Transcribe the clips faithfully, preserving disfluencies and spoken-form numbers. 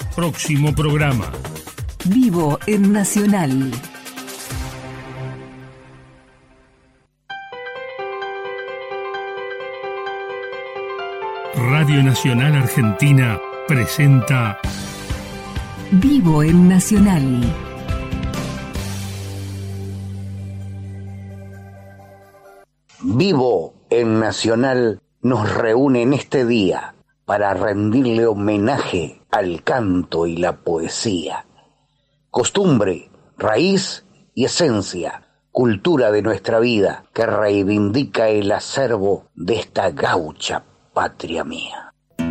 Próximo programa. Vivo en Nacional. Radio Nacional Argentina presenta Vivo en Nacional. Vivo en Nacional nos reúne en este día para rendirle homenaje al canto y la poesía. Costumbre, raíz y esencia, cultura de nuestra vida que reivindica el acervo de esta gaucha patria mía.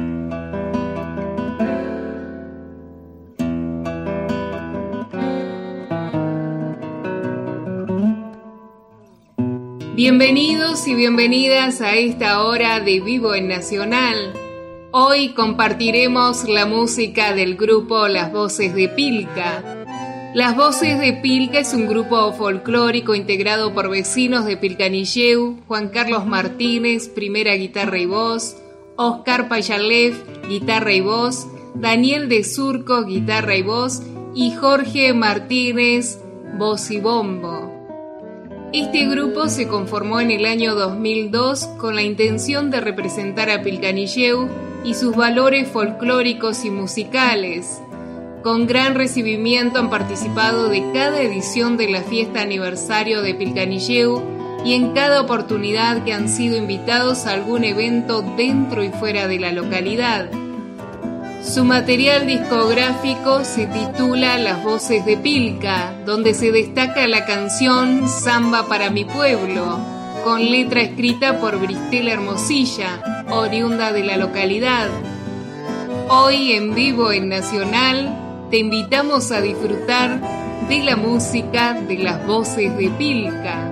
Bienvenidos y bienvenidas a esta hora de Vivo en Nacional. Hoy compartiremos la música del grupo Las Voces de Pilca. Las Voces de Pilca es un grupo folclórico integrado por vecinos de Pilcanilleu, Juan Carlos Martínez, primera guitarra y voz, Oscar Payalev, guitarra y voz, Daniel de Surco, guitarra y voz, y Jorge Martínez, voz y bombo. Este grupo se conformó en el año dos mil dos con la intención de representar a Pilcanilleu y sus valores folclóricos y musicales. Con gran recibimiento han participado de cada edición de la fiesta aniversario de Pilcanilleu y en cada oportunidad que han sido invitados a algún evento dentro y fuera de la localidad. Su material discográfico se titula Las Voces de Pilca, donde se destaca la canción Samba para mi pueblo, con letra escrita por Bristela Hermosilla, oriunda de la localidad. Hoy en Vivo en Nacional te invitamos a disfrutar de la música de Las Voces de Pilca.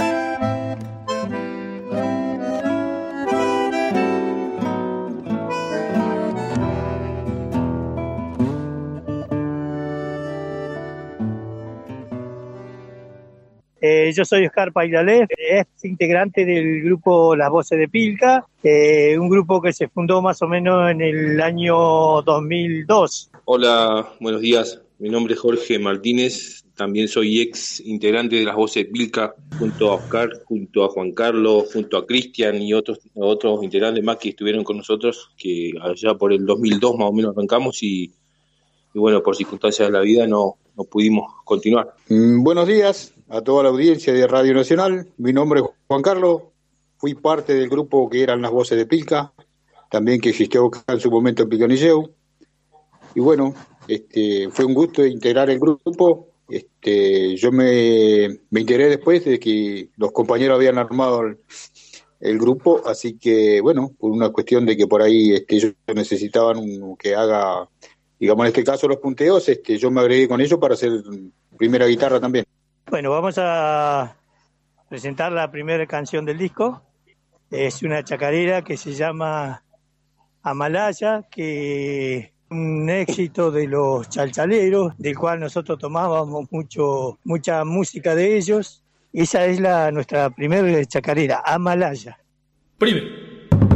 Eh, yo soy Oscar Payalev, es integrante del grupo Las Voces de Pilca, eh, un grupo que se fundó más o menos en el año dos mil dos. Hola, buenos días. Mi nombre es Jorge Martínez, también soy ex integrante de Las Voces de Pilca, junto a Oscar, junto a Juan Carlos, junto a Cristian y otros otros integrantes más que estuvieron con nosotros, que allá por el dos mil dos más o menos arrancamos y, y bueno, por circunstancias de la vida no, no pudimos continuar. Mm, buenos días a toda la audiencia de Radio Nacional. Mi nombre es Juan Carlos, fui parte del grupo que eran Las Voces de Pilca, también que existió en su momento en Pilcanilleu. Y bueno, este, fue un gusto integrar el grupo. Este, yo me, me integré después de que los compañeros habían armado el, el grupo, así que bueno, por una cuestión de que por ahí este, ellos necesitaban un, que haga, digamos en este caso los punteos, este, yo me agregué con ellos para hacer primera guitarra también. Bueno, vamos a presentar la primera canción del disco. Es una chacarera que se llama Amalaya, que es un éxito de los chalchaleros, del cual nosotros tomábamos mucho, mucha música de ellos. Esa es la nuestra primera chacarera, Amalaya. Primero.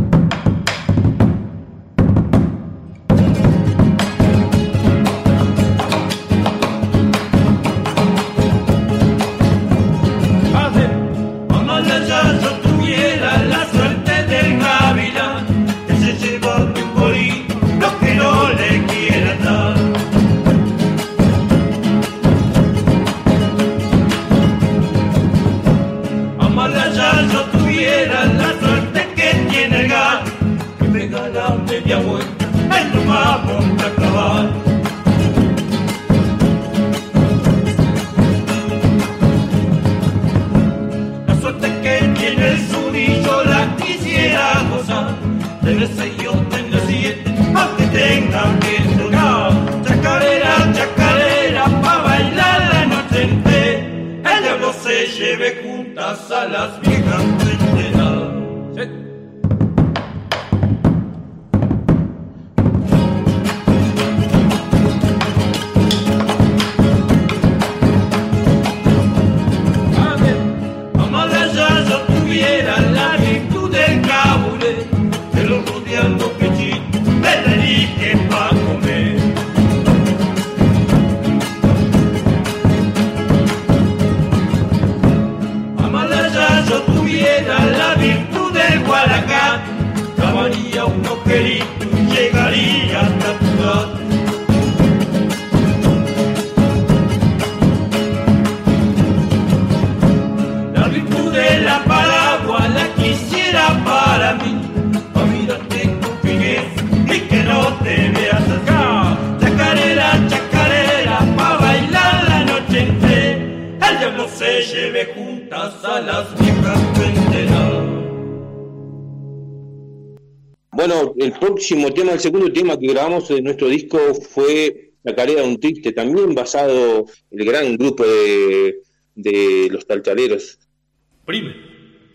A las viejas enteras. Amalaya yo tuviera la virtud del cabule, de los rodeando pechito, me dediqué pa' comer. las viejas cuenteras. Bueno, el próximo tema, el segundo tema que grabamos de nuestro disco fue Chacarera de un Triste, también basado en el gran grupo de, de Los Talchaleros. Prime.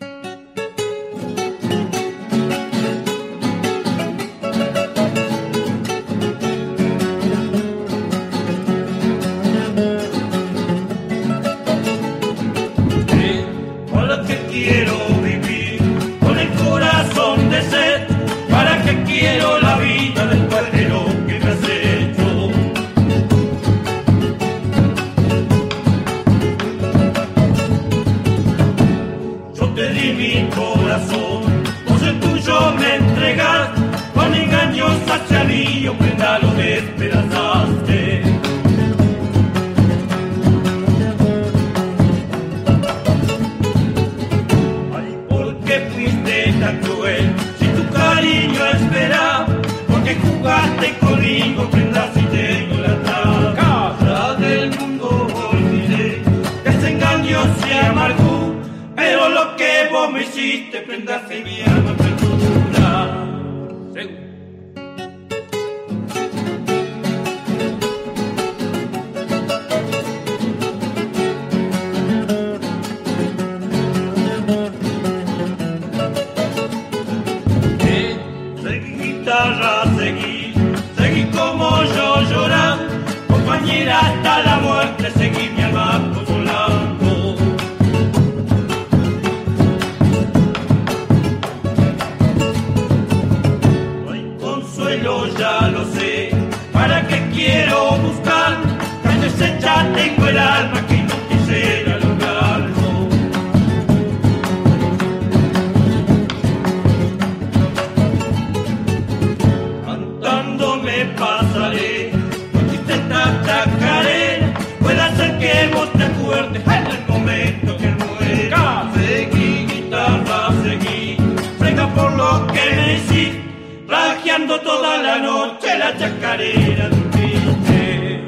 Para que quiero vivir con el corazón de sed, para que quiero la vida después de lo que me has hecho. Yo te di mi corazón, vos el tuyo me entregaste, con engaños hacia mí, yo prenda lo despedazaste. Tan cruel, si tu cariño espera, porque jugaste conmigo, prendas y te idolatraba. Casa del mundo olvidé, desengaño se amargó, pero lo que vos me hiciste, prendas y mi alma perdura. Seguí, seguí como yo llorando, compañera hasta la muerte, seguí mi alma consolando. No hay consuelo, ya lo sé, ¿para qué quiero buscar? Tan deshecha tengo el alma que no quisiera lograrlo. Pasaré, no existe esta chacarera, puede hacer que vos te acuerdes en el momento que muera. Seguí, guitarra, seguí, frega por lo que me hiciste, plagiando toda la noche la chacarera de un triste.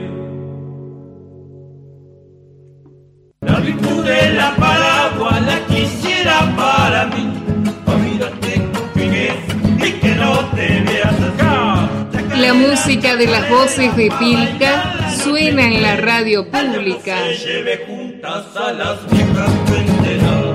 La virtud de la paraguas la quisiera para mí, olvídate con fijeza y que no te veas acá. La música de las voces de Pilca suena en la radio pública. Se lleve juntas a las viejas cuenteras.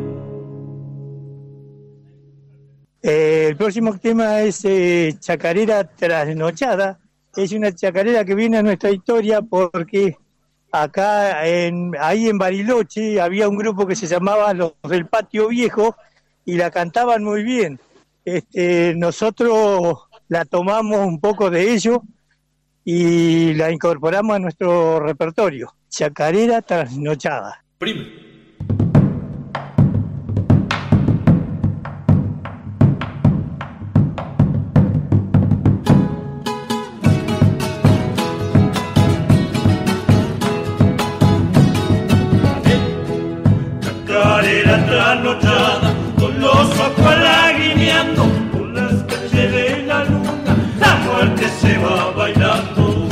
Eh, el próximo tema es eh, Chacarera Trasnochada. Es una chacarera que viene a nuestra historia porque acá, en, ahí en Bariloche, había un grupo que se llamaba Los del Patio Viejo y la cantaban muy bien. Este, nosotros la tomamos un poco de ello y la incorporamos a nuestro repertorio. Chacarera Trasnochada. Prime. Chacarera trasnochada, con los ojos lagrimeando, por las calles de la luna, la muerte se va bailando.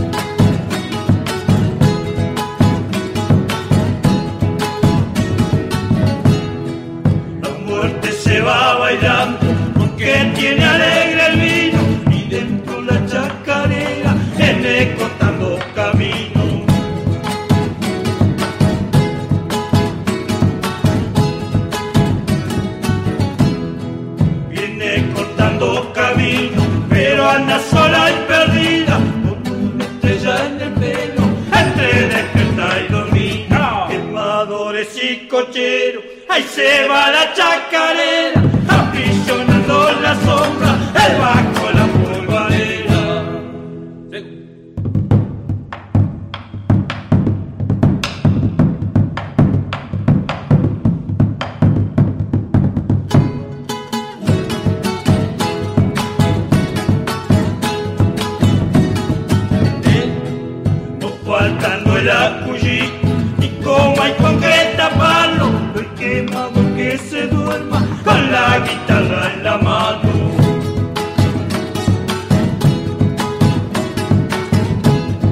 La muerte se va bailando, porque tiene alegre el vino, y dentro la chacarera viene cortando camino. Camino, pero anda sola y perdida, con una estrella en el pelo, entre despertar y dormir. Quemadores y cocheros, ahí se va la chacarera, aprisionando la sombra, el bajo la polvareda. Faltando el acullí, y como hay con que taparlo, el quemado que se duerma con la guitarra en la mano.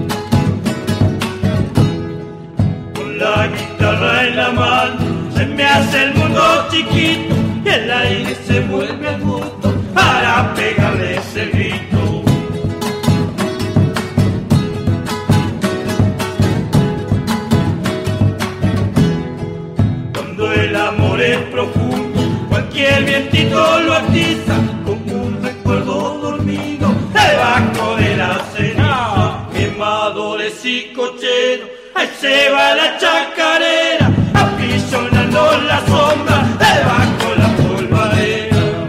Con la guitarra en la mano, se me hace hace el mundo chiquito y el aire se vuelve angusto para pegarle ese grito. Cuando el amor es profundo, cualquier vientito lo atiza como un recuerdo dormido debajo de la ceniza. Quemadores y cocheros, ahí se va la chacarera, aprisionando la sombra debajo la polvadera.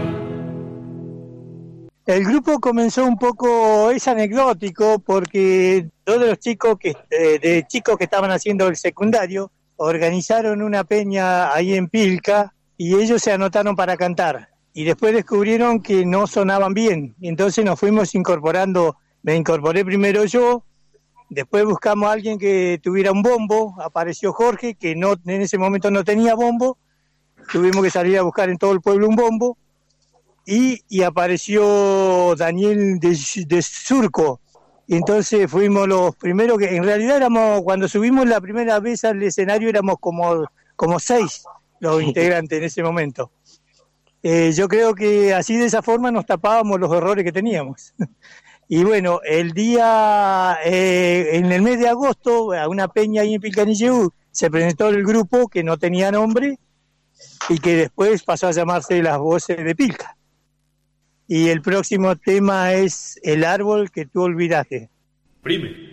El grupo comenzó un poco, es anecdótico, porque todos los chicos que eh, de chicos que estaban haciendo el secundario organizaron una peña ahí en Pilca y ellos se anotaron para cantar. Y después descubrieron que no sonaban bien, y entonces nos fuimos incorporando. Me incorporé primero yo, después buscamos a alguien que tuviera un bombo, apareció Jorge, que no en ese momento no tenía bombo, tuvimos que salir a buscar en todo el pueblo un bombo, y, y apareció Daniel de, de Surco. Y entonces fuimos los primeros que, en realidad éramos, cuando subimos la primera vez al escenario éramos como, como seis los integrantes en ese momento. Eh, yo creo que así de esa forma nos tapábamos los errores que teníamos. Y bueno, el día, eh, en el mes de agosto, a una peña ahí en Pilcanilleu, se presentó el grupo que no tenía nombre y que después pasó a llamarse Las Voces de Pilca. Y el próximo tema es El árbol que tú olvidaste. Prime.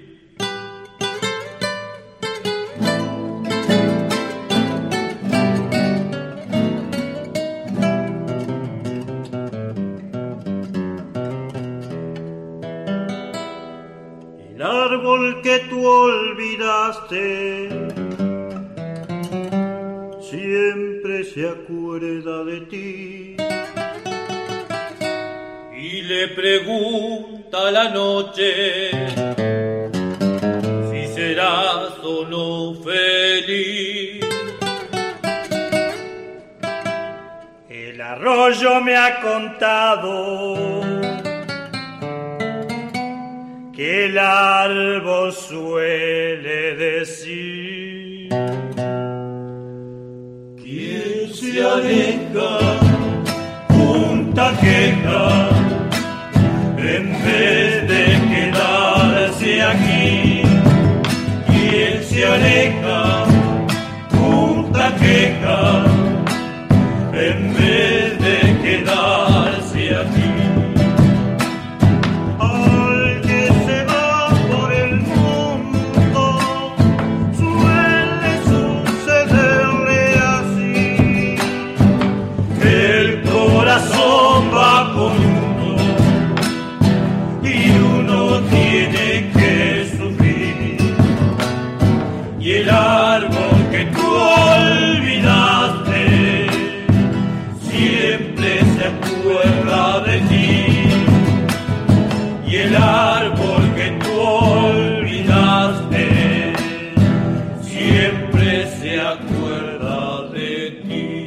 El árbol que tú olvidaste siempre se acuerda de ti y le pregunta a la noche si serás o no feliz. El arroyo me ha contado que el árbol suele decir: quien se aleja junta queja en vez de quedarse aquí. Quien se aleja junta queja en vez de quedarse aquí. Va con uno y uno tiene que sufrir, y el árbol que tú olvidaste siempre se acuerda de ti, y el árbol que tú olvidaste siempre se acuerda de ti.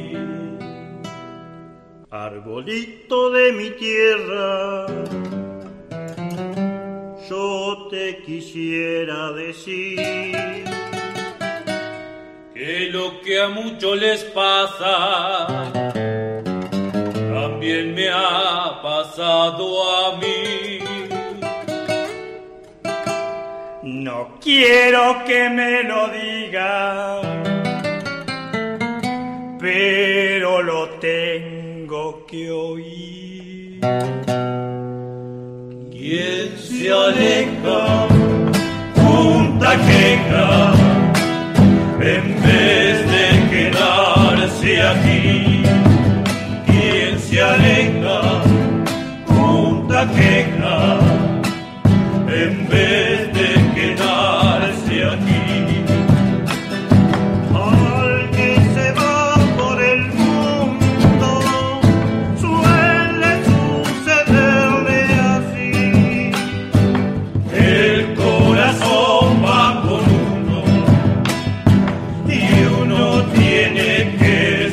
Arbolito de mi tierra, yo te quisiera decir que lo que a muchos les pasa también me ha pasado a mí. No quiero que me lo digan, pero lo tengo que oír. Quien se aleja junta queja en vez de quedarse aquí. Quien se aleja junta queja en vez de quedarse aquí.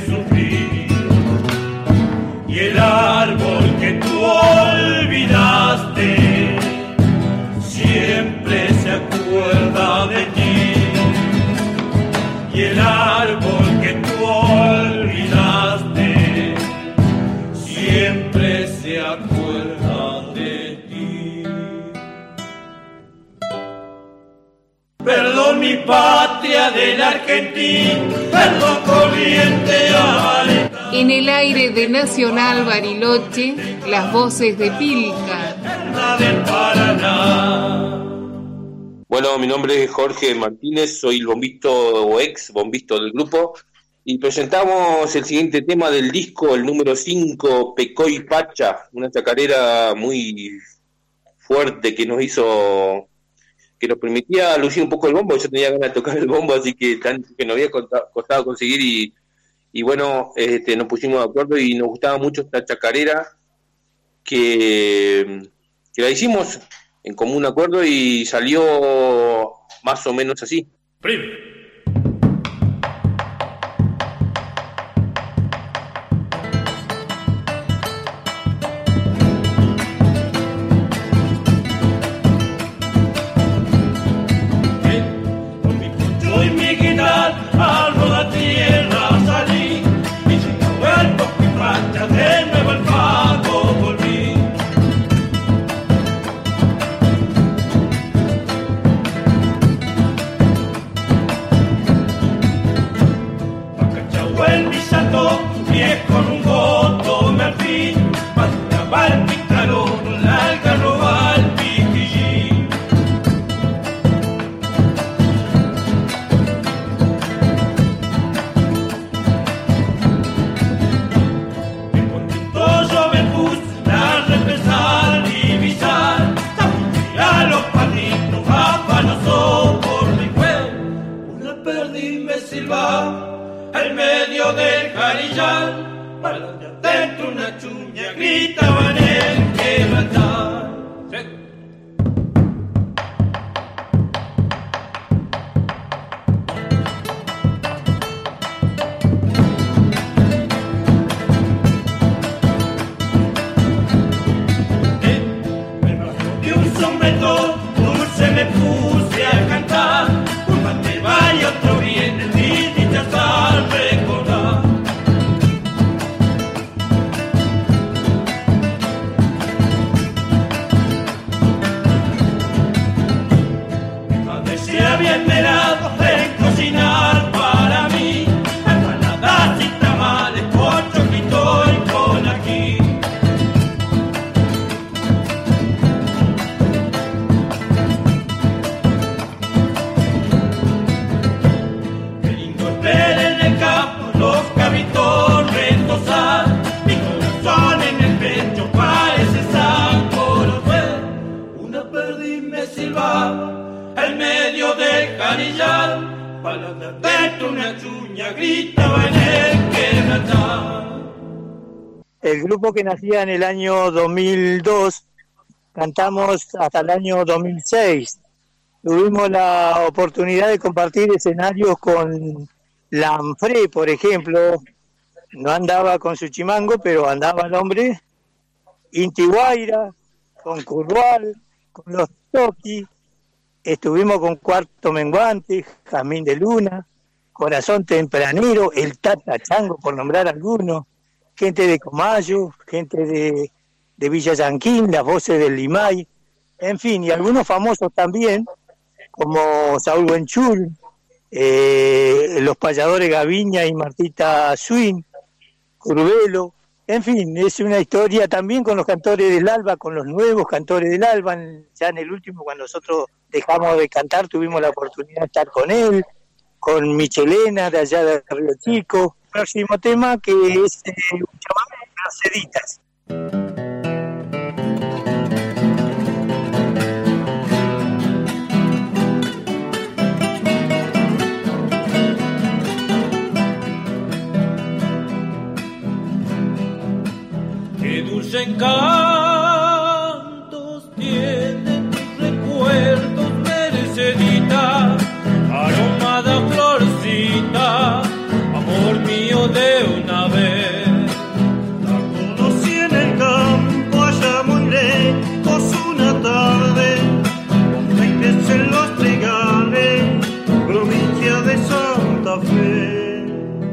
El árbol que tú olvidaste perdón mi patria del Argentín, perdón corriente a En el aire de Nacional Bariloche, las voces de Pilca. del Paraná. Bueno, mi nombre es Jorge Martínez, soy el bombista o ex bombista del grupo y presentamos el siguiente tema del disco, el número cinco, Pecoy Pacha, una chacarera muy fuerte que nos hizo, que nos permitía lucir un poco el bombo. Yo tenía ganas de tocar el bombo, así que, tan, que nos había costado conseguir y, y bueno, este, nos pusimos de acuerdo y nos gustaba mucho esta chacarera que, que la hicimos en común acuerdo y salió más o menos así. Primero. al medio del Jarillán, para de adentro una chuña gritaban en Quebrantar. Y un sombreto dulce me puse a cantar, un mate va y otro viene, mis dichas al recordar. Mi madre se había enterado de cocinar para mí empanadas y tamales con choclito y con ají. En el campo los cabritos retosar, mi corazón en el pecho parece saco. Una perdiz me silbaba al medio del Jarillán, para de adentro una chuña gritaba en el Quebrantar. El grupo que nacía en el año dos mil dos, cantamos hasta el año dos mil seis. Tuvimos la oportunidad de compartir escenarios con Lanfré, por ejemplo. No andaba con su chimango, pero andaba el hombre. Inti Guaira, con Currual, con los Toki. Estuvimos con Cuarto Menguante, Jazmín de Luna, Corazón Tempranero, el Tata Chango, por nombrar algunos. Gente de Comayo, gente de, de Villa Yanquín, las voces del Limay. En fin, y algunos famosos también, como Saúl Buenchul, eh, los payadores Gaviña y Martita Swin, Curvelo, en fin, es una historia también con los cantores del Alba, con los nuevos cantores del Alba. Ya en el último, cuando nosotros dejamos de cantar, tuvimos la oportunidad de estar con él, con Michelena de allá de Río Chico. Próximo tema que es eh, un chamamé de Merceditas. Qué dulce encantos tienen tus recuerdos, Mercedita, aromada florcita, amor mío de una vez. La conocí en el campo allá muy lejos una tarde, donde crecen los trigales, provincia de Santa Fe.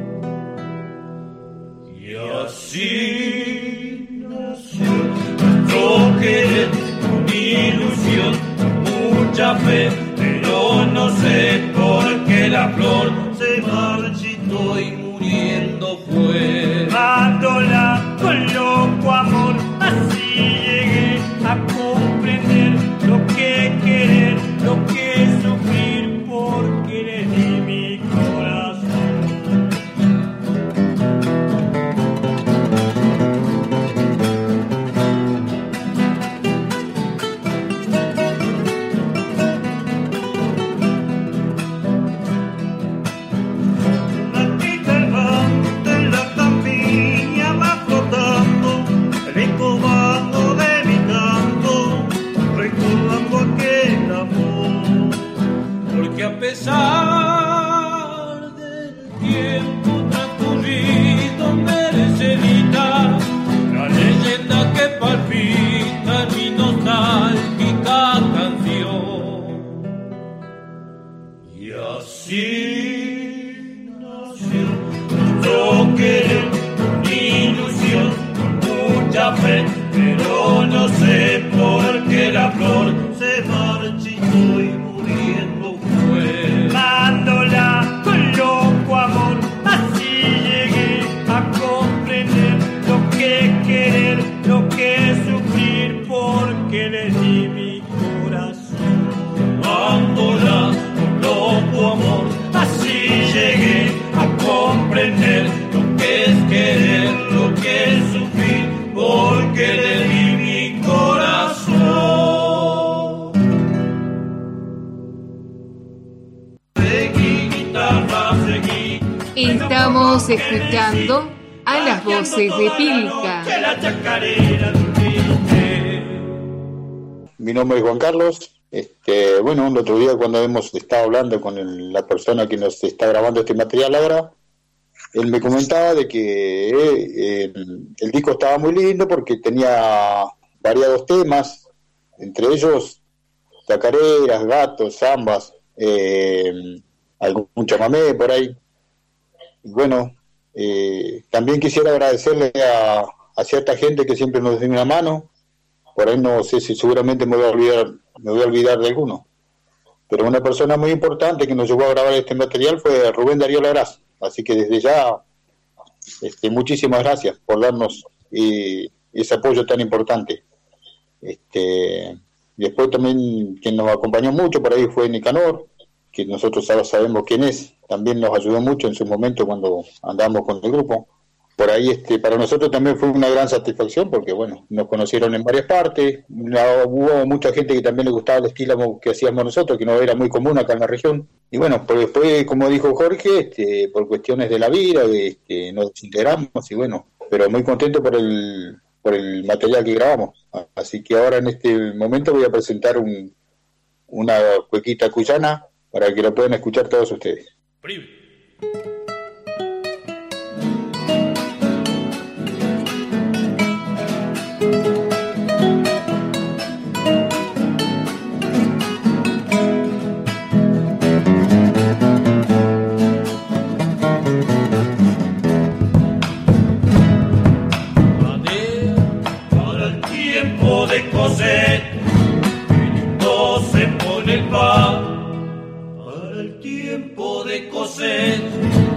Y así nuestro querer con ilusión, mucha fe, pero no no sé por qué la flor se marchitó y muriendo fue. Amándola con loco amor, así llegué a comprender lo que querer, lo que sufrir, porque le di mi corazón. A pesar del tiempo transcurrido merece evitar la leyenda que palpita en mi nostálgica canción. Y así nació nuestro querer, una ilusión con mucha fe, pero no sé por qué la flor se marchitó y muriendo fue. Amándola con loco amor, así llegué a comprender lo que querer, lo que sufrir, porque le di mi corazón. Amándola con loco amor, así llegué a comprender lo que es querer, lo que es sufrir, porque le di mi corazón. Estamos escuchando a las voces de Pilca. Mi nombre es Juan Carlos. Este, bueno, el otro día cuando hemos estado hablando con el, la persona que nos está grabando este material ahora, él me comentaba de que eh, el, el disco estaba muy lindo porque tenía variados temas, entre ellos chacareras, gatos, zambas, eh, algún chamamé por ahí. Y bueno, eh, también quisiera agradecerle a, a cierta gente que siempre nos dio una mano. Por ahí no sé si seguramente me voy a olvidar, me voy a olvidar de alguno. Pero una persona muy importante que nos llevó a grabar este material fue Rubén Darío Larraz. Así que desde ya, este, muchísimas gracias por darnos eh, ese apoyo tan importante. Este, después también quien nos acompañó mucho por ahí fue Nicanor, que nosotros ahora sabemos quién es. También nos ayudó mucho en su momento cuando andamos con el grupo. Por ahí este, para nosotros también fue una gran satisfacción porque bueno, nos conocieron en varias partes, no, hubo mucha gente que también le gustaba el estilo que hacíamos nosotros, que no era muy común acá en la región. Y bueno, pues después, como dijo Jorge, este, por cuestiones de la vida, este, nos desintegramos y bueno, pero muy contento por el, por el material que grabamos. Así que ahora en este momento voy a presentar un, una cuequita cuyana para que lo puedan escuchar todos ustedes. Para el tiempo de coser, qué lindo se pone el pan. Para el tiempo de coser,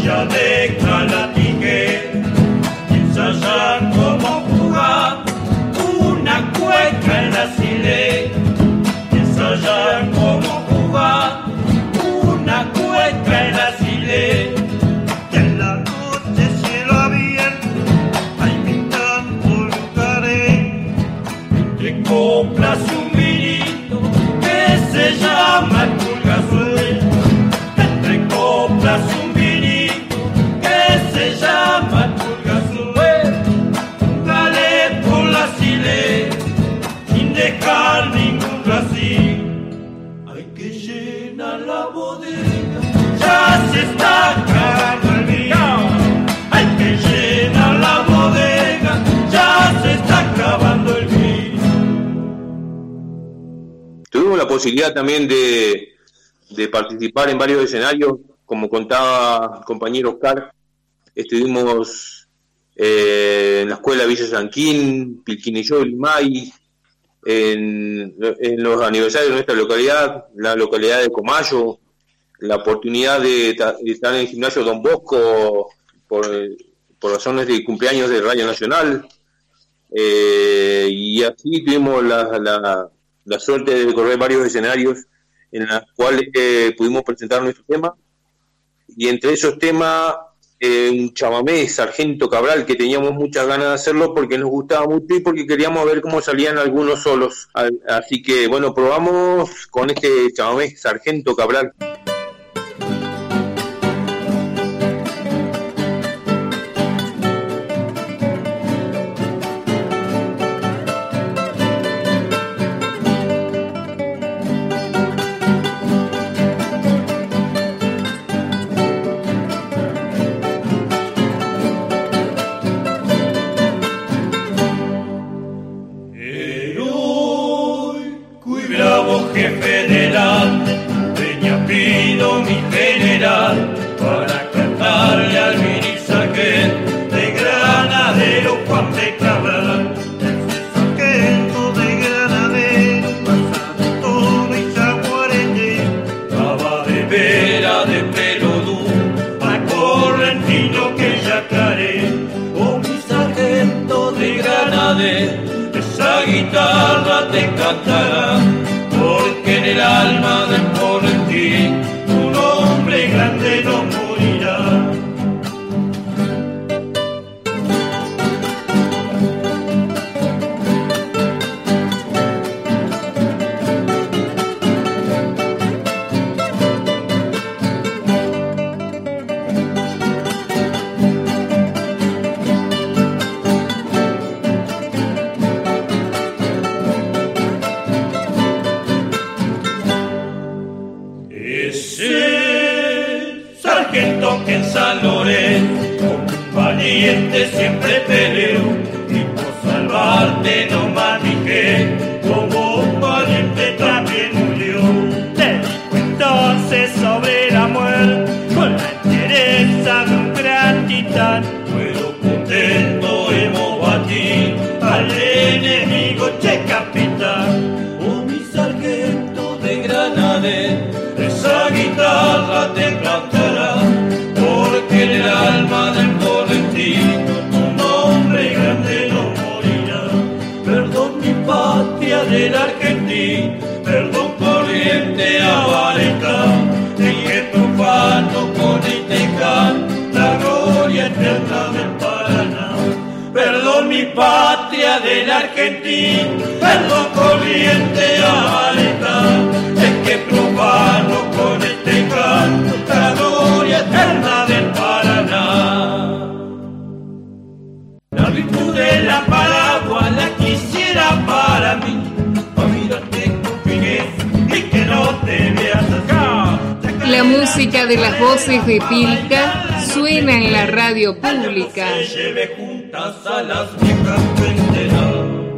vaya de Calatique, ensayar cómo jugar una cueca en la sile, ensayar cómo jugar una cueca en la sile, y en la noche cielo abierto, hay mi canto lugaré, entre coplas un vinito que se llama el pulgazuelo, entre coplas un vinito que se llama el pulgazuelo, dale por la sile, sin dejar ningún racimo. Hay que llenar la bodega, ya se está acabando el vino. Hay que llenar la bodega, ya se está acabando el vino. Tuvimos la posibilidad también de, de participar en varios escenarios, como contaba el compañero Oscar. Estuvimos eh, en la escuela Villa Sanquín, Pilquinillo, Limay, en, en los aniversarios de nuestra localidad, la localidad de Comayo, la oportunidad de, de estar en el gimnasio Don Bosco por, por razones de cumpleaños de Radio Nacional, eh, y así tuvimos la, la, la suerte de recorrer varios escenarios en los cuales eh, pudimos presentar nuestro tema, y entre esos temas eh, un chamamé Sargento Cabral, que teníamos muchas ganas de hacerlo porque nos gustaba mucho y porque queríamos ver cómo salían algunos solos. Así que bueno, probamos con este chamamé Sargento Cabral. Para cantarle al mini sargento de Granadero Juan de Cabral, ese sargento de Granadero pasado todo y Chaguareñe, estaba de vera de pelo duro, a correntino que yacaré. Oh mi sargento de Granadero, esa guitarra te cantará, porque en el alma del correntino grande no morirá. Que en San Lorenzo con un valiente siempre peleó, y por salvarte no manijé, como un valiente también murió. Te dijo entonces sobre la muerte con la entereza de un gran titán, pero contento hemos batido al enemigo, che capitán. Oh mi sargento de Granadero, esa guitarra te cantará, porque en el alma del correntino un hombre grande no morirá. Perdón mi patria del Argentina, perdón corriente avareta, en que profano con este canto la gloria eterna del Paraná. Perdón mi patria del Argentina, perdón corriente avareta, en que profano con este canto la gloria eterna del Paraná. La virtud de la palabra la quisiera para mí, para mirarte con fijeza y que no te veas acá. La música de las voces de Pilca suena en la radio pública. Se lleve juntas a las viejas penderas.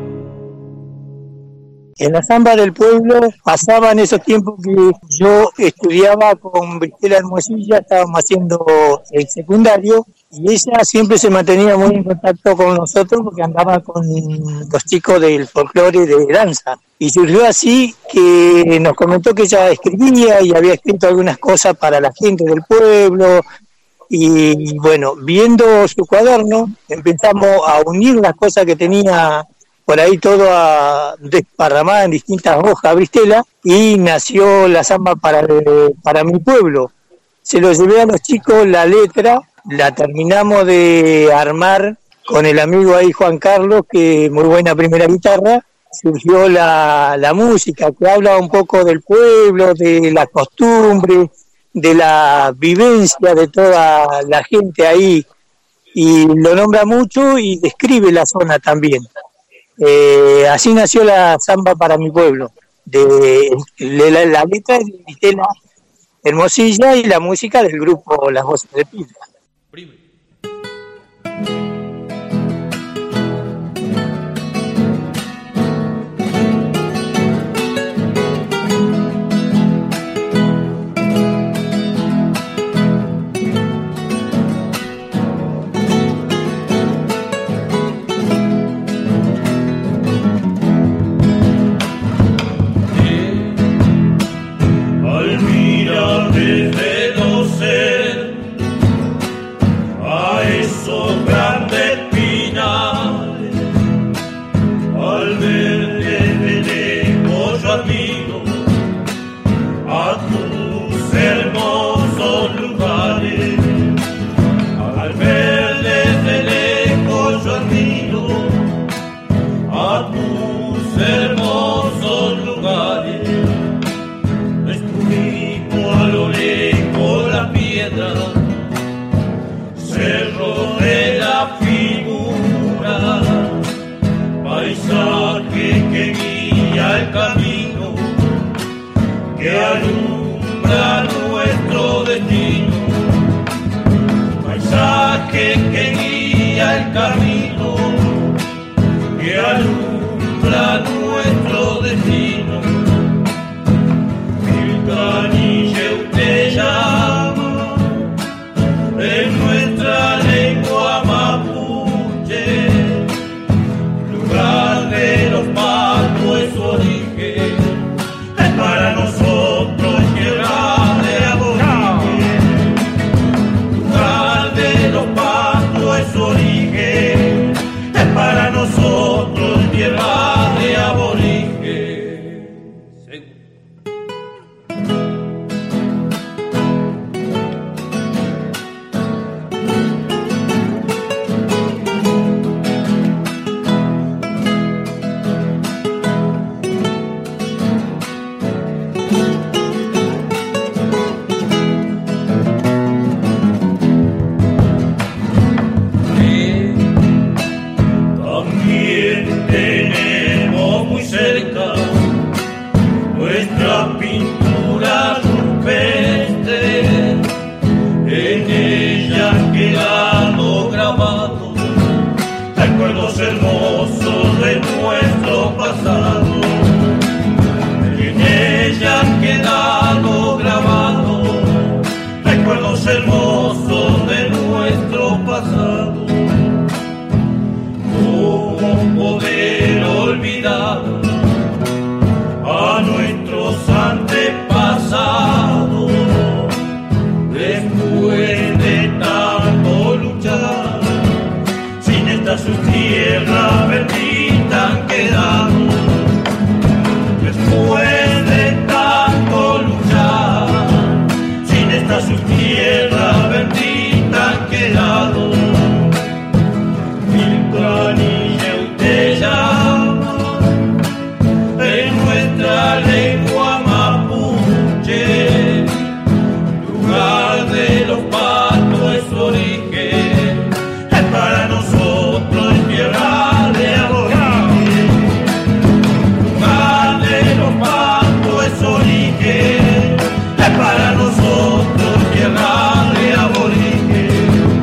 En la samba del pueblo pasaba en esos tiempos que yo estudiaba con Bristela Hermosilla, estábamos haciendo el secundario, y ella siempre se mantenía muy en contacto con nosotros porque andaba con los chicos del folclore de danza. Y surgió así que nos comentó que ella escribía y había escrito algunas cosas para la gente del pueblo, Y bueno, viendo su cuaderno, empezamos a unir las cosas que tenía por ahí todo a, desparramada en distintas hojas, Bristela, y nació la samba para, para mi pueblo. Se lo llevé a los chicos la letra, la terminamos de armar con el amigo ahí Juan Carlos, que muy buena primera guitarra. Surgió la, la música, que habla un poco del pueblo, de la costumbre, de la vivencia de toda la gente ahí, y lo nombra mucho y describe la zona también. Eh, así nació la samba para mi pueblo, de, de la, la letra de Estela Hermosilla y la música del grupo Las Voces de Pilca. Desde los ser a esos grandes pinales, al ver desde lejos yo admiro a tus hermosos lugares, al ver desde lejos yo admiro a tus hermosos lugares. A lo lejos la piedra, cerro de la figura, paisaje que guía el camino, que alumbra nuestro destino, paisaje que guía el camino, que alumbra nuestro destino. Pilcanille te llama en nuestra lengua mapuche, lugar de los patos es su origen, es para nosotros tierra de aborigen, lugar de los patos es su origen, es para nosotros tierra de aborigen. Hermosos de nuestro pasado, en ella han quedado grabados recuerdos hermosos de nuestro pasado. ¿Cómo poder olvidar a nuestros antepasados después de tanto luchar? Su tierra bendita han quedado después de tanto luchar, sin esta su tierra bendita han quedado. Pilcanille te llama en nuestra lengua mapuche, lugar de los patos es su origen, es para nosotros tierra de aborigen, lugar de los patos es origen, es para nosotros tierra de aborigen.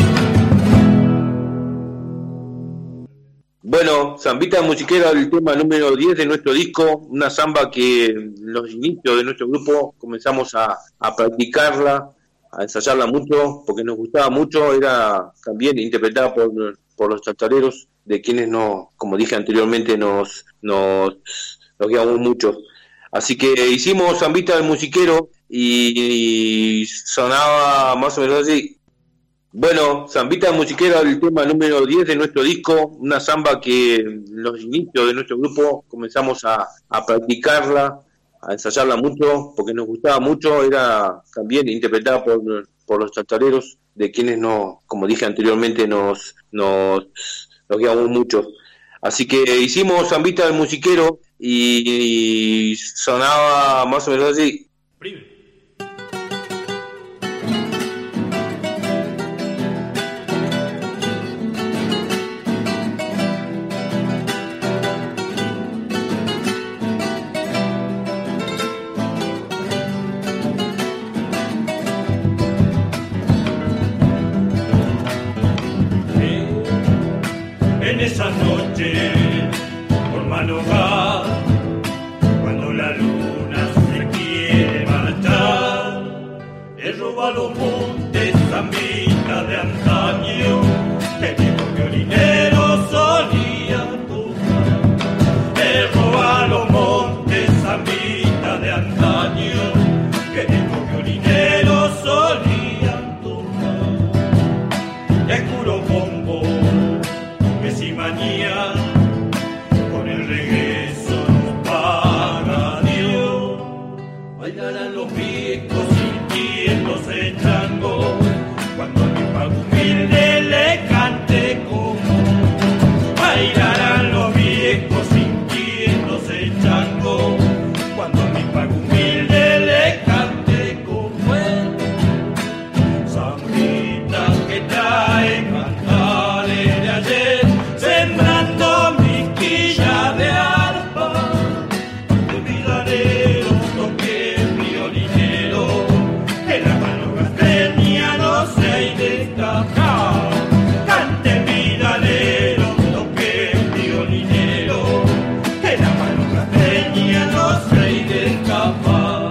Bueno, Zambita Musiquera, el tema número diez de nuestro disco, una samba que en los inicios de nuestro grupo comenzamos a, a practicarla, a ensayarla mucho, porque nos gustaba mucho, era también interpretada por, por los chachareros, de quienes nos, como dije anteriormente, nos, nos, nos guiamos mucho. Así que hicimos Zambita del Musiquero y, y sonaba más o menos así. Bueno, Zambita Musiquera, el tema número diez de nuestro disco, una samba que en los inicios de nuestro grupo comenzamos a, a practicarla, a ensayarla mucho, porque nos gustaba mucho, era también interpretada por, por los chachaleros, de quienes nos, como dije anteriormente, nos, nos, nos guiamos mucho. Así que hicimos Zambita del Musiquero y, y sonaba más o menos así. Prime. En esa noche, por madrugada, cuando la luna se quiere marchar, he robado montes zambita de antaño, que dijo violinero solía tocar. He robado montes zambita de antaño, que dijo violinero solía tocar. Y el puro bombo si manía, con el regreso nos paga Dios. Bailarán los viejos sintiéndose chango, cuando a mi pago humilde le cante como. Bailarán los viejos sintiéndose chango, cuando a mi pago humilde le cante como él. Zambita que trae cantares de ayer, sembrando mi quilla de arpa, de vidalero, toque violinero, que la mano gastreña no se hay de escapar. Cante vidalero, toque violinero, que la mano gastreña no se hay de escapar.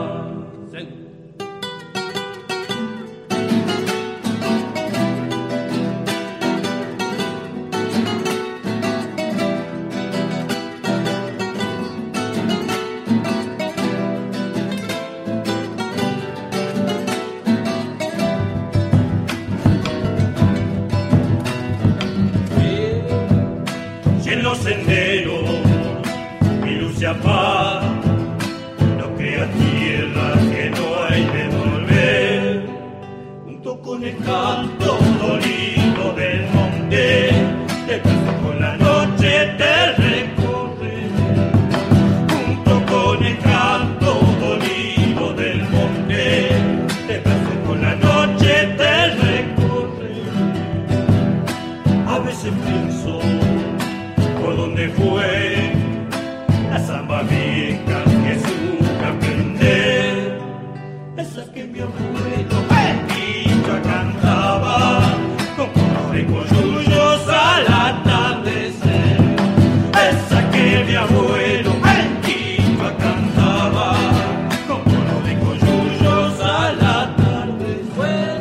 En los senderos mi luz se apaga, no crea tierra que no hay de volver, junto con el canto dolido del monte, te paso con la noche te recorre, junto con el canto dolido del monte, te paso con la noche te recorre. A veces pienso por donde fue la samba vieja que supe aprender, esa que mi abuelo Petilla cantaba con coros de coyullos al atardecer, esa que mi abuelo Petilla cantaba con coros de coyullos al atardecer.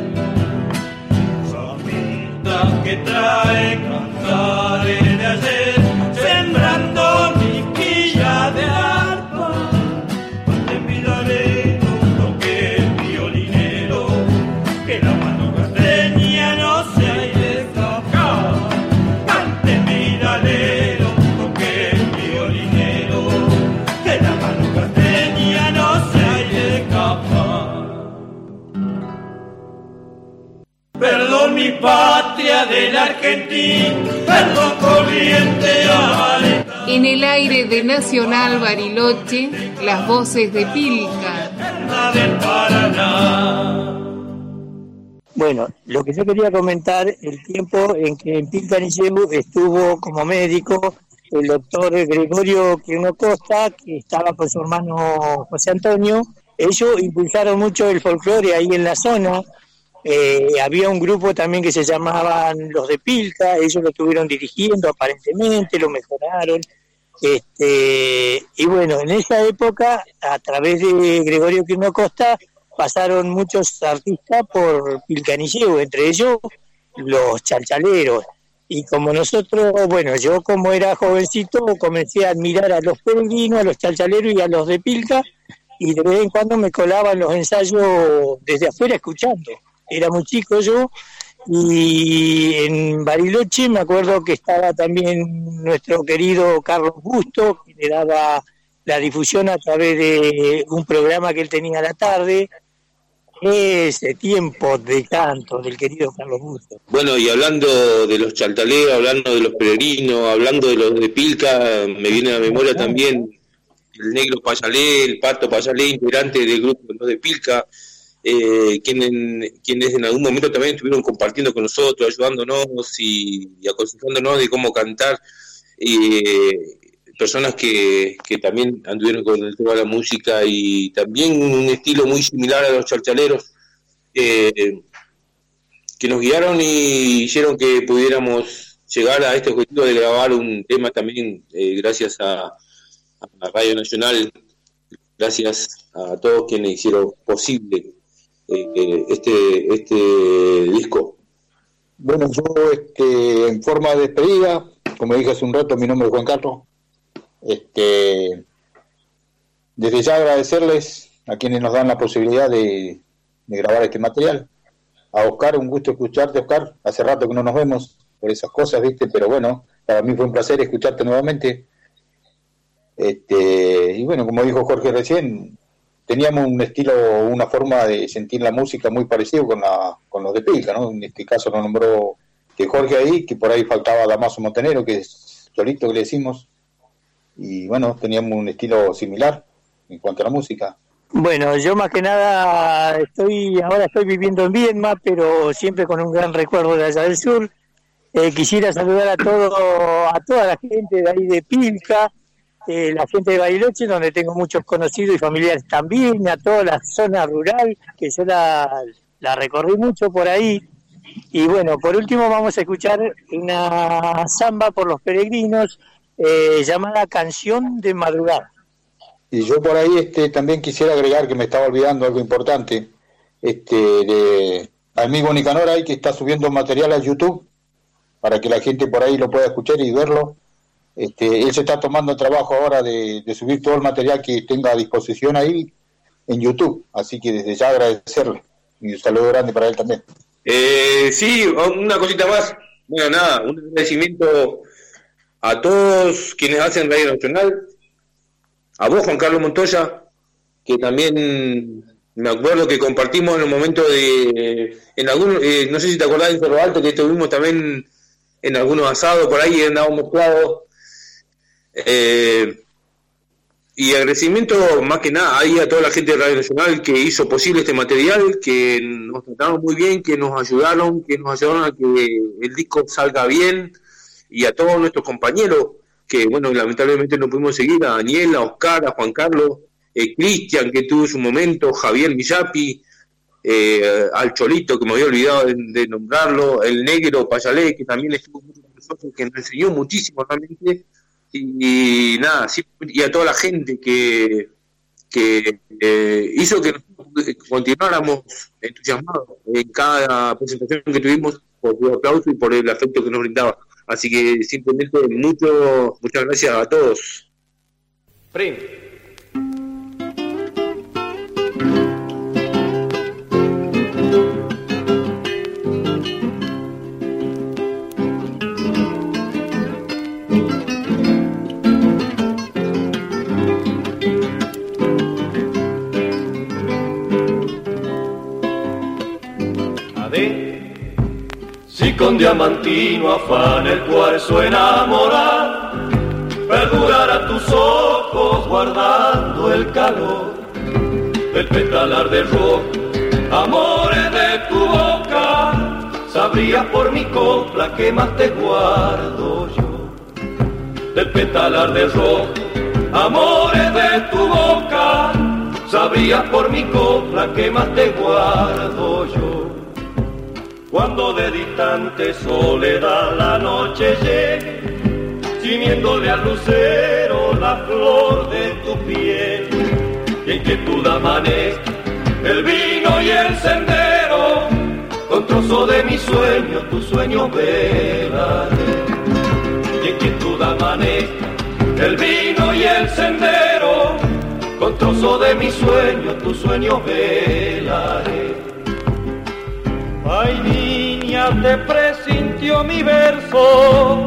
Zambita que trae cantares de ayer, sembrando mi quilla de arpa, de vidalero, toque violinero, que la mano gastreña no se hay de escapar. Cante vidalero, toque violinero, que la mano gastreña no se hay de escapar. Perdón mi patria del Argentina, perdón corriente vale. En el aire de Nacional Bariloche, las voces de Pilca. Del Paraná. Bueno, lo que yo quería comentar, el tiempo en que en Pilca Nilleu estuvo como médico el doctor Gregorio Quirno Costa, que estaba con su hermano José Antonio. Ellos impulsaron mucho el folclore ahí en la zona. Eh, había un grupo también que se llamaban Los de Pilca, ellos lo estuvieron dirigiendo aparentemente, lo mejoraron. Este, y bueno, en esa época, a través de Gregorio Quirno Costa, pasaron muchos artistas por Pilca Nilleu, entre ellos los chalchaleros. Y como nosotros, bueno, yo como era jovencito, comencé a admirar a los peregrinos, a los chalchaleros y a los de Pilca, y de vez en cuando me colaba en los ensayos desde afuera escuchando. Era muy chico yo, Y en Bariloche me acuerdo que estaba también nuestro querido Carlos Busto, que le daba la difusión a través de un programa que él tenía a la tarde. Ese tiempo de canto del querido Carlos Busto. Bueno, y hablando de los chaltaleros, hablando de los peregrinos, hablando de los de Pilca, me viene a la memoria también el negro Payalé, el pato Payalé, integrante del grupo de los de Pilca, eh, quienes, quienes en algún momento también estuvieron compartiendo con nosotros, ayudándonos y, y aconsejándonos de cómo cantar, eh, personas que, que también anduvieron con el tema de la música y también un estilo muy similar a los chalchaleros, eh, que nos guiaron y hicieron que pudiéramos llegar a este objetivo de grabar un tema también, eh, gracias a, a Radio Nacional, gracias a todos quienes hicieron posible eh, este este disco. Bueno, yo este, en forma de despedida, como dije hace un rato, mi nombre es Juan Carlos. Este, desde ya agradecerles a quienes nos dan la posibilidad de, de grabar este material. A Oscar, un gusto escucharte, Oscar. Hace rato que no nos vemos por esas cosas, ¿viste? Pero bueno, para mí fue un placer escucharte nuevamente. Este, y bueno, como dijo Jorge recién, teníamos un estilo, una forma de sentir la música muy parecido con la con los de Pilca, ¿no? En este caso lo nombró que Jorge ahí, que por ahí faltaba Damaso Montenegro, que es Cholito que le decimos, y bueno, teníamos un estilo similar en cuanto a la música. Bueno, yo más que nada estoy ahora estoy viviendo en Viedma, pero siempre con un gran recuerdo de allá del sur. Eh, quisiera saludar a todo a toda la gente de ahí de Pilca, eh, la gente de Bariloche, donde tengo muchos conocidos y familiares también, a toda la zona rural, que yo la, la recorrí mucho por ahí. Y bueno, por último vamos a escuchar una samba por los peregrinos, eh, llamada Canción de Madrugada. Y yo por ahí este también quisiera agregar, que me estaba olvidando algo importante, este de amigo Nicanor ahí, que está subiendo material a YouTube para que la gente por ahí lo pueda escuchar y verlo. Este, él se está tomando el trabajo ahora de, de subir todo el material que tenga a disposición ahí en YouTube, así que desde ya agradecerle y un saludo grande para él también. Eh, sí, una cosita más. Bueno, nada, un agradecimiento a todos quienes hacen Radio Nacional, a vos, Juan Carlos Montoya, que también me acuerdo que compartimos en el momento de, en algún, eh, no sé si te acordás de Cerro Alto, que estuvimos también en algunos asados por ahí, andábamos mezclados. Eh, y agradecimiento más que nada ahí a toda la gente de Radio Nacional que hizo posible este material, que nos trataron muy bien, que nos ayudaron, que nos ayudaron a que el disco salga bien, y a todos nuestros compañeros que, bueno, lamentablemente no pudimos seguir, a Daniel, a Oscar, a Juan Carlos, eh, Cristian, que tuvo su momento, Javier Millapi, eh, al Cholito, que me había olvidado de, de nombrarlo, el negro Payalé, que también estuvo mucho con nosotros, que nos enseñó muchísimo realmente, y, y nada, sí, y a toda la gente que, que eh, hizo que continuáramos entusiasmados en cada presentación que tuvimos, por su aplauso y por el afecto que nos brindaba. Así que simplemente mucho, muchas gracias a todos. Prim. Si con diamantino afán el cuarzo enamorar, perdurará tus ojos guardando el calor del petalar de rojo, amores de tu boca, sabrías por mi copla que más te guardo yo. Del petalar de rojo, amores de tu boca, sabrías por mi copla que más te guardo yo. Cuando de distante soledad la noche llegue, ciñéndole al lucero la flor de tu piel, y en quietud amanezca el vino y el sendero, con trozo de mi sueño tu sueño velaré. Y en quietud amanezca el vino y el sendero, con trozo de mi sueño tu sueño velaré. Ay, niña niña te presintió mi verso.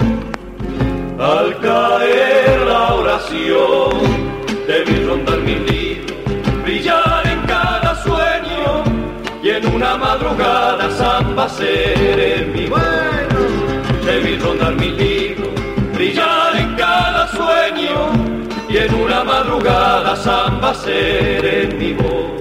Al caer la oración, te vi rondar mi libro, brillar en cada sueño, y en una madrugada samba ser en mi voz. Te vi rondar mi libro, brillar en cada sueño, y en una madrugada samba ser en mi voz.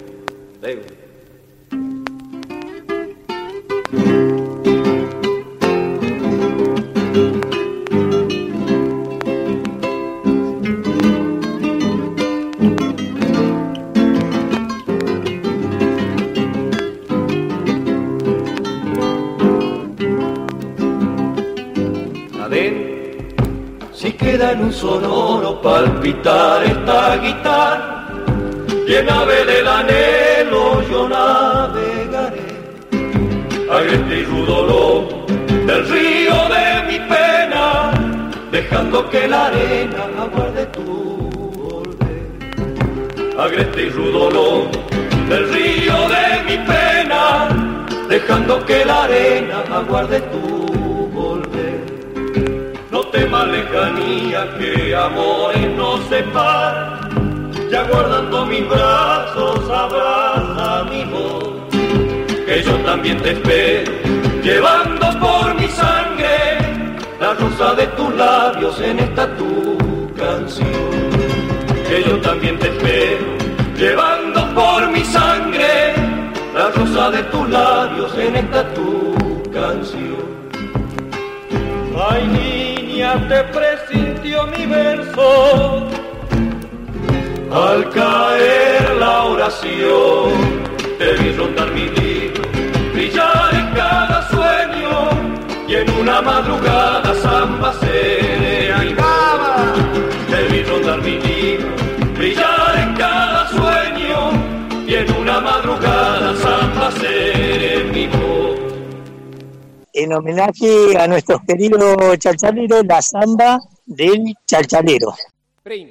Si queda en un sonoro palpitar esta guitarra, y en ave del anhelo yo navegaré, agreste y rudo lobo del río de mi pena, dejando que la arena aguarde tu volver. Agreste y rudo lobo del río de mi pena, dejando que la arena aguarde tu volver. No temas lejanía, que amores nos separan, ya guardando mis brazos abraza mi voz, que yo también te espero, llevando por mi sangre la rosa de tus labios en esta tu canción. Que yo también te espero, llevando por mi sangre la rosa de tus labios en esta tu canción. Ay, niña, te presintió mi verso. Al caer la oración, te vi rondar mi libro, brillar en cada sueño, y en una madrugada samba seré. Ay, cama. Te vi rondar mi libro, brillar en cada sueño, y en una madrugada samba seré mi voz. En homenaje a nuestros queridos chalchaleros, la samba del chalchalero. Prim.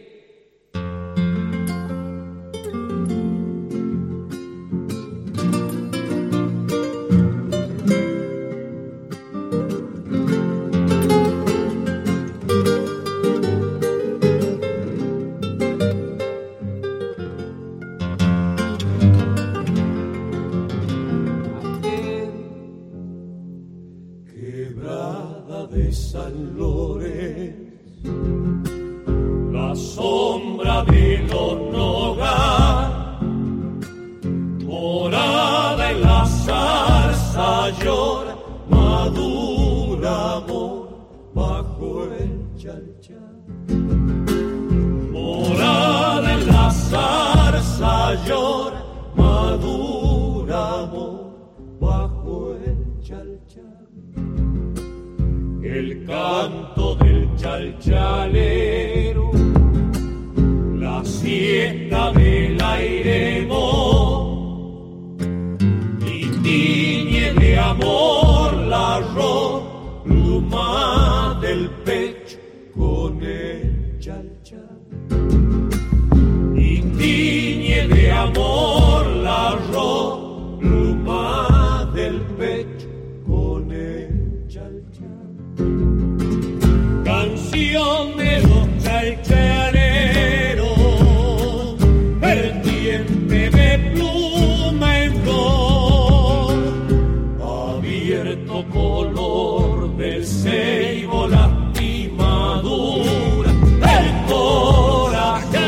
De San Lorenzo, la sombra de los nogal, morada en la zarza llora, madura amor bajo el chalchal. Morada en la zarza llora, madura amor bajo el chalchal. El canto del chalchalero, la siesta del airemo, y tiñe de amor la pluma del pecho con el chalchal. Y tiñe de amor la pluma del pecho con el chalchal. Canción de los chalchaleros, vertiente de pluma en flor, abierto color del ceibo, lastimadura del corazón.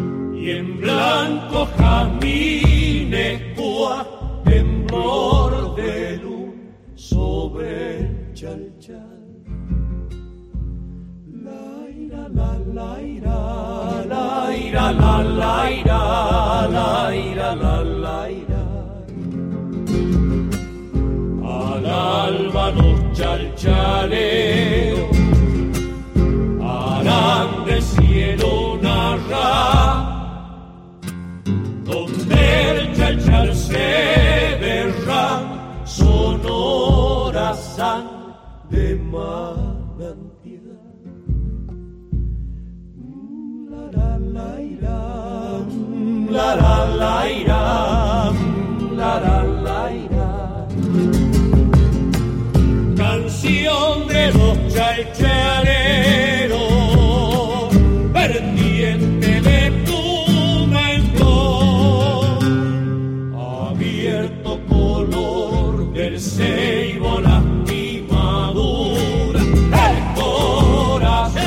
Jazmines, cua, temblor sobre el chalchal. La ira, la la ira, la ira, la la ira, la ira, la la ira. Al alba los chalchaleros harán del cielo una ra, donde el chalchal se verá sonora sangre de manantial. La la ira, la la la ira, la la la ira. Canción de los chalchaleros, vertiente de tu mentón, abierto color del ceibo, lastimadura del corazón.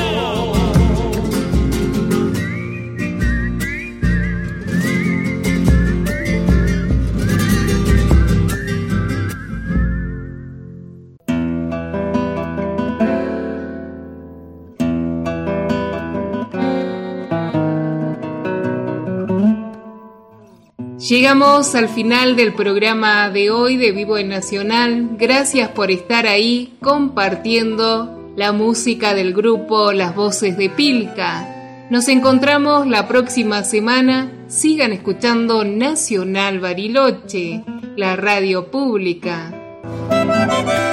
Llegamos al final del programa de hoy de Vivo en Nacional. Gracias por estar ahí compartiendo la música del grupo Las Voces de Pilca. Nos encontramos la próxima semana. Sigan escuchando Nacional Bariloche, la radio pública.